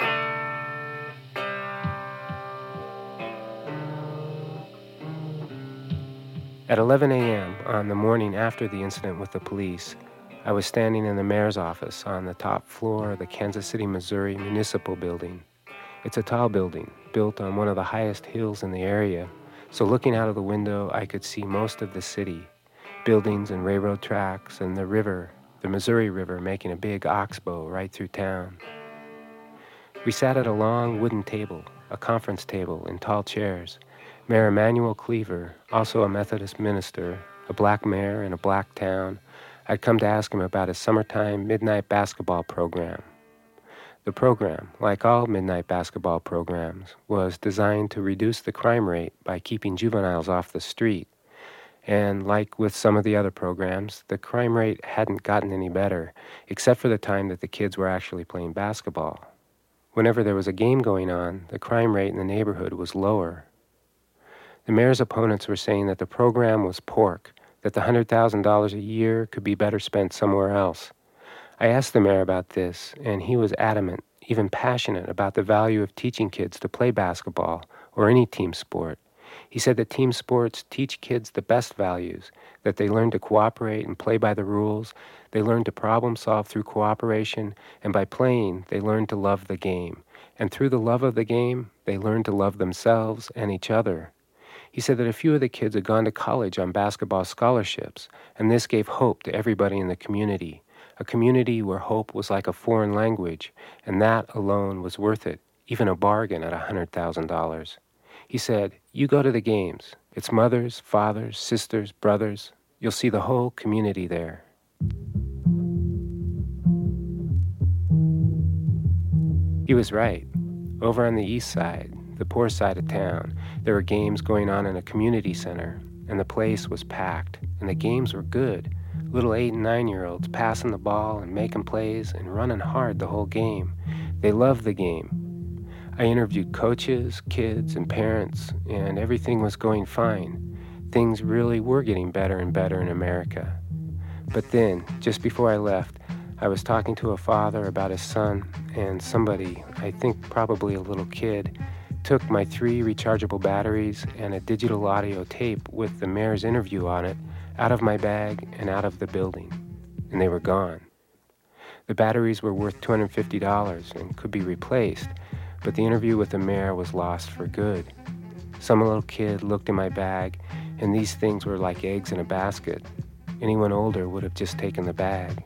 At 11 a.m. on the morning after the incident with the police, I was standing in the mayor's office on the top floor of the Kansas City, Missouri Municipal Building. It's a tall building, built on one of the highest hills in the area, so looking out of the window I could see most of the city, buildings and railroad tracks and the river, the Missouri River, making a big oxbow right through town. We sat at a long wooden table, a conference table in tall chairs. Mayor Emanuel Cleaver, also a Methodist minister, a black mayor in a black town, I'd come to ask him about his summertime midnight basketball program. The program, like all midnight basketball programs, was designed to reduce the crime rate by keeping juveniles off the street. And like with some of the other programs, the crime rate hadn't gotten any better, except for the time that the kids were actually playing basketball. Whenever there was a game going on, the crime rate in the neighborhood was lower. The mayor's opponents were saying that the program was pork, that the $100,000 a year could be better spent somewhere else. I asked the mayor about this, and he was adamant, even passionate, about the value of teaching kids to play basketball or any team sport. He said that team sports teach kids the best values, that they learn to cooperate and play by the rules, they learn to problem solve through cooperation, and by playing, they learn to love the game. And through the love of the game, they learn to love themselves and each other. He said that a few of the kids had gone to college on basketball scholarships, and this gave hope to everybody in the community, a community where hope was like a foreign language, and that alone was worth it, even a bargain at $100,000. He said, "You go to the games. It's mothers, fathers, sisters, brothers. You'll see the whole community there." He was right. Over on the east side, the poor side of town, there were games going on in a community center, and the place was packed, and the games were good. Little 8 and 9-year-olds passing the ball and making plays and running hard the whole game. They loved the game. I interviewed coaches, kids, and parents, and everything was going fine. Things really were getting better and better in America. But then, just before I left, I was talking to a father about his son, and somebody, I think probably a little kid, took my 3 rechargeable batteries and a digital audio tape with the mayor's interview on it out of my bag and out of the building, and they were gone. The batteries were worth $250 and could be replaced, but the interview with the mayor was lost for good. Some little kid looked in my bag, and these things were like eggs in a basket. Anyone older would have just taken the bag.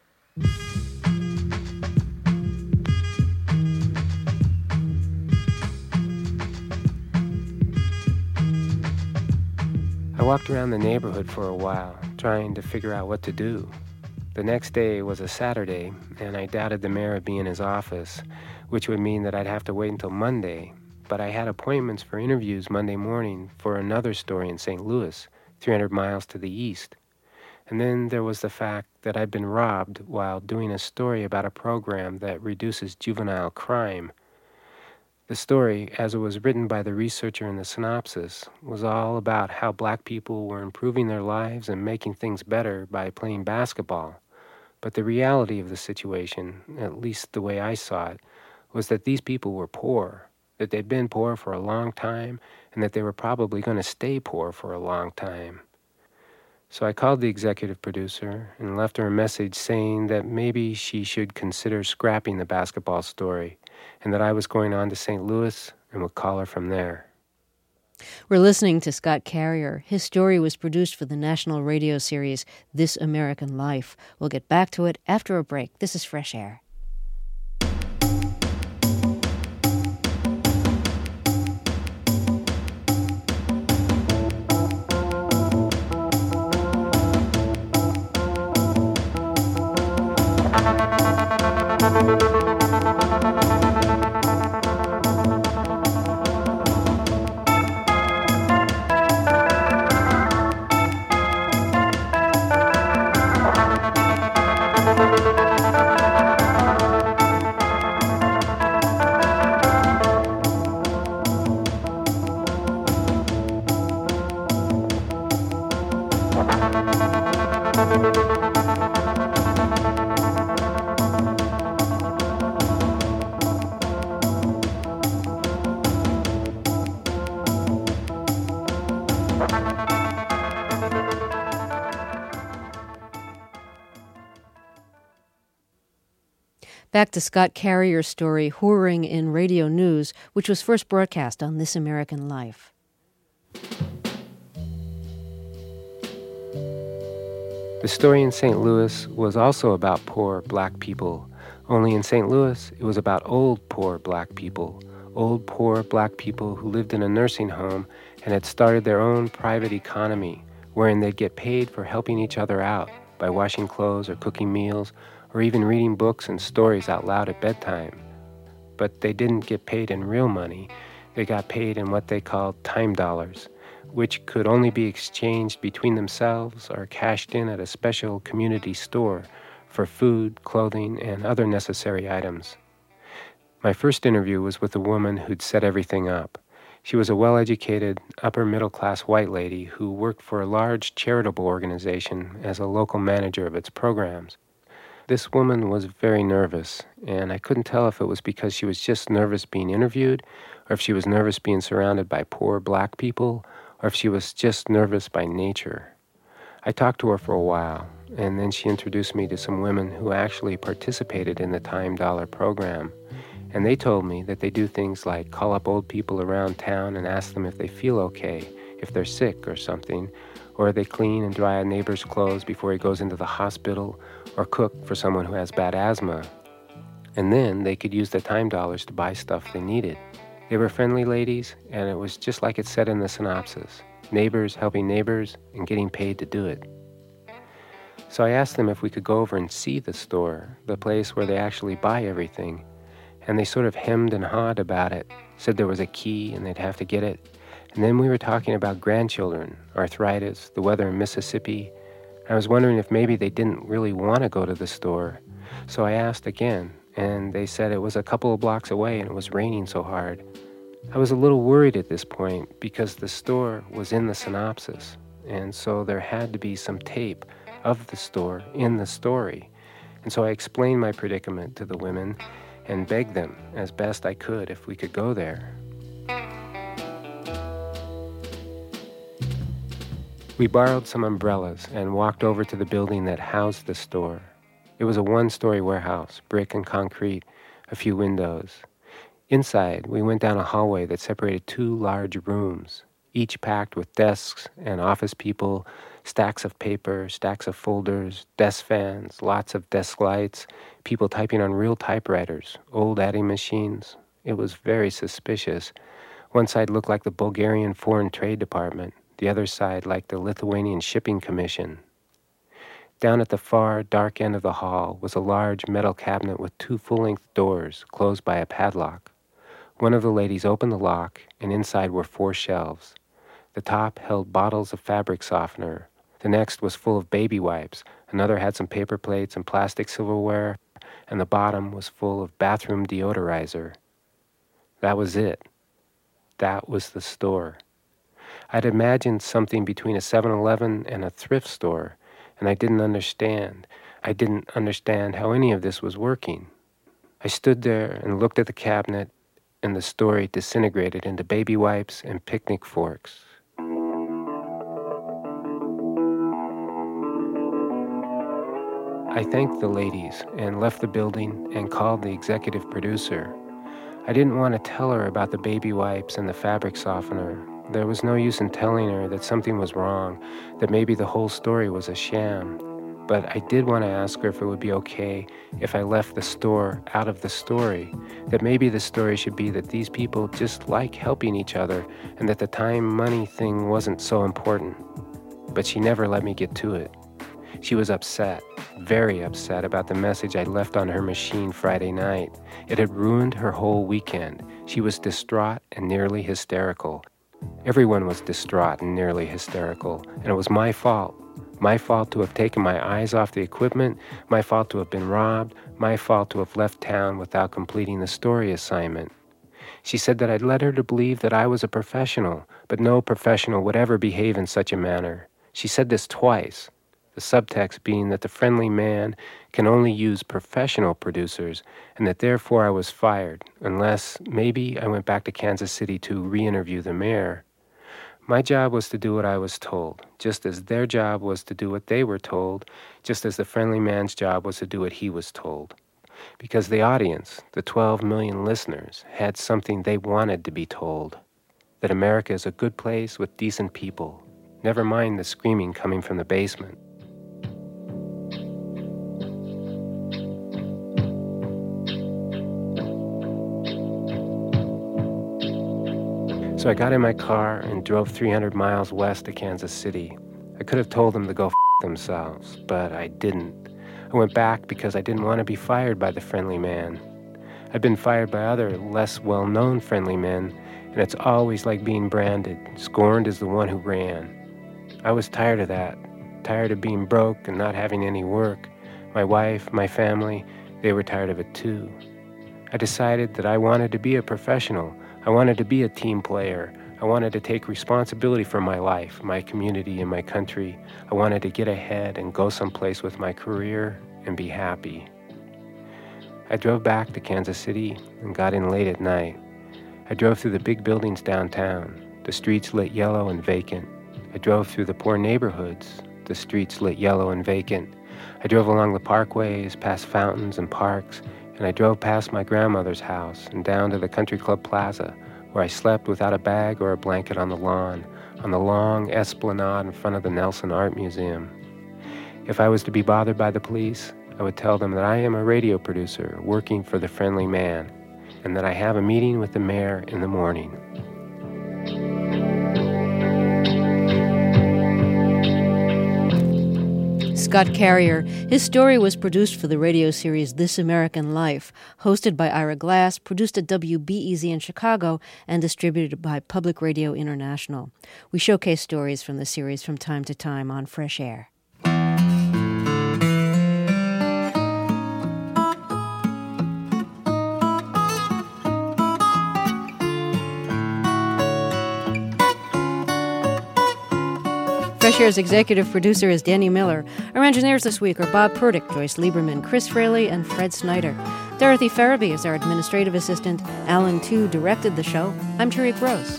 I walked around the neighborhood for a while, trying to figure out what to do. The next day was a Saturday, and I doubted the mayor would be in his office, which would mean that I'd have to wait until Monday. But I had appointments for interviews Monday morning for another story in St. Louis, 300 miles to the east. And then there was the fact that I'd been robbed while doing a story about a program that reduces juvenile crime. The story, as it was written by the researcher in the synopsis, was all about how black people were improving their lives and making things better by playing basketball. But the reality of the situation, at least the way I saw it, was that these people were poor, that they'd been poor for a long time, and that they were probably going to stay poor for a long time. So I called the executive producer and left her a message saying that maybe she should consider scrapping the basketball story, and that I was going on to St. Louis and would call her from there. We're listening to Scott Carrier. His story was produced for the national radio series This American Life. We'll get back to it after a break. This is Fresh Air. Back to Scott Carrier's story, Whoring in Radio News, which was first broadcast on This American Life. The story in St. Louis was also about poor black people. Only in St. Louis, it was about old poor black people. Old poor black people who lived in a nursing home and had started their own private economy, wherein they'd get paid for helping each other out by washing clothes or cooking meals or even reading books and stories out loud at bedtime. But they didn't get paid in real money. They got paid in what they called time dollars, which could only be exchanged between themselves or cashed in at a special community store for food, clothing, and other necessary items. My first interview was with a woman who'd set everything up. She was a well-educated, upper-middle-class white lady who worked for a large charitable organization as a local manager of its programs. This woman was very nervous, and I couldn't tell if it was because she was just nervous being interviewed, or if she was nervous being surrounded by poor black people, or if she was just nervous by nature. I talked to her for a while, and then she introduced me to some women who actually participated in the Time Dollar program. And they told me that they do things like call up old people around town and ask them if they feel okay, if they're sick or something, or they clean and dry a neighbor's clothes before he goes into the hospital, or cook for someone who has bad asthma. And then they could use the time dollars to buy stuff they needed. They were friendly ladies, and it was just like it said in the synopsis, neighbors helping neighbors and getting paid to do it. So I asked them if we could go over and see the store, the place where they actually buy everything, and they sort of hemmed and hawed about it, said there was a key and they'd have to get it. And then we were talking about grandchildren, arthritis, the weather in Mississippi. I was wondering if maybe they didn't really want to go to the store. So I asked again, and they said it was a couple of blocks away and it was raining so hard. I was a little worried at this point because the store was in the synopsis, and so there had to be some tape of the store in the story. And so I explained my predicament to the women and begged them as best I could if we could go there. We borrowed some umbrellas and walked over to the building that housed the store. It was a one-story warehouse, brick and concrete, a few windows. Inside, we went down a hallway that separated two large rooms, each packed with desks and office people, stacks of paper, stacks of folders, desk fans, lots of desk lights, people typing on real typewriters, old adding machines. It was very suspicious. One side looked like the Bulgarian Foreign Trade Department, the other side like the Lithuanian Shipping Commission. Down at the far, dark end of the hall was a large metal cabinet with two full-length doors closed by a padlock. One of the ladies opened the lock, and inside were 4 shelves. The top held bottles of fabric softener. The next was full of baby wipes. Another had some paper plates and plastic silverware, and the bottom was full of bathroom deodorizer. That was it. That was the store. I'd imagined something between a 7-Eleven and a thrift store, and I didn't understand. I didn't understand how any of this was working. I stood there and looked at the cabinet, and the story disintegrated into baby wipes and picnic forks. I thanked the ladies and left the building and called the executive producer. I didn't want to tell her about the baby wipes and the fabric softener. There was no use in telling her that something was wrong, that maybe the whole story was a sham. But I did want to ask her if it would be okay if I left the store out of the story, that maybe the story should be that these people just like helping each other and that the time-money thing wasn't so important. But she never let me get to it. She was upset, very upset about the message I'd left on her machine Friday night. It had ruined her whole weekend. She was distraught and nearly hysterical. Everyone was distraught and nearly hysterical, and it was my fault. My fault to have taken my eyes off the equipment, my fault to have been robbed, my fault to have left town without completing the story assignment. She said that I'd led her to believe that I was a professional, but no professional would ever behave in such a manner. She said this twice, the subtext being that the friendly man can only use professional producers, and that therefore I was fired, unless maybe I went back to Kansas City to re-interview the mayor. My job was to do what I was told, just as their job was to do what they were told, just as the friendly man's job was to do what he was told. because the audience, the 12 million listeners, had something they wanted to be told. That America is a good place with decent people. Never mind the screaming coming from the basement. So I got in my car and drove 300 miles west to Kansas City. I could have told them to go f*** themselves, but I didn't. I went back because I didn't want to be fired by the friendly man. I'd been fired by other, less well-known friendly men, and it's always like being branded, scorned as the one who ran. I was tired of that, tired of being broke and not having any work. My wife, my family, they were tired of it too. I decided that I wanted to be a professional. I wanted to be a team player. I wanted to take responsibility for my life, my community, and my country. I wanted to get ahead and go someplace with my career and be happy. I drove back to Kansas City and got in late at night. I drove through the big buildings downtown, the streets lit yellow and vacant. I drove through the poor neighborhoods, the streets lit yellow and vacant. I drove along the parkways, past fountains and parks, and I drove past my grandmother's house and down to the Country Club Plaza, where I slept without a bag or a blanket on the long esplanade in front of the Nelson Art Museum. If I was to be bothered by the police, I would tell them that I am a radio producer working for the friendly man, and that I have a meeting with the mayor in the morning. Scott Carrier. His story was produced for the radio series This American Life, hosted by Ira Glass, produced at WBEZ in Chicago, and distributed by Public Radio International. We showcase stories from the series from time to time on Fresh Air. Fresh Air's executive producer is Danny Miller. Our engineers this week are Bob Purdick, Joyce Lieberman, Chris Fraley, and Fred Snyder. Dorothy Farabee is our administrative assistant. Alan Tu directed the show. I'm Terry Gross.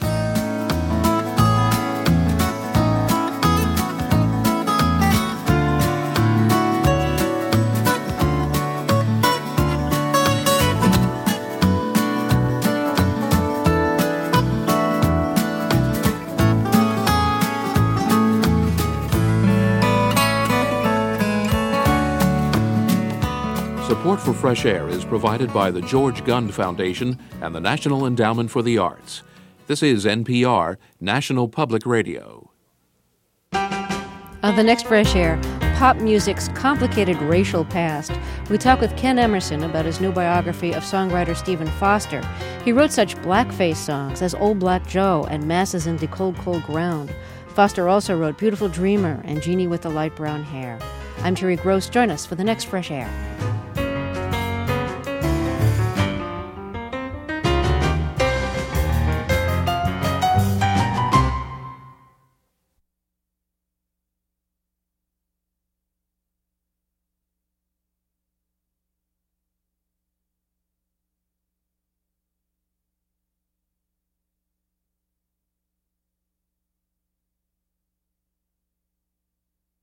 Support for Fresh Air is provided by the George Gund Foundation and the National Endowment for the Arts. This is NPR, National Public Radio. On the next Fresh Air, pop music's complicated racial past. We talk with Ken Emerson about his new biography of songwriter Stephen Foster. He wrote such blackface songs as Old Black Joe and Masses in the Cold, Cold Ground. Foster also wrote Beautiful Dreamer and Jeannie with the Light Brown Hair. I'm Terry Gross. Join us for the next Fresh Air.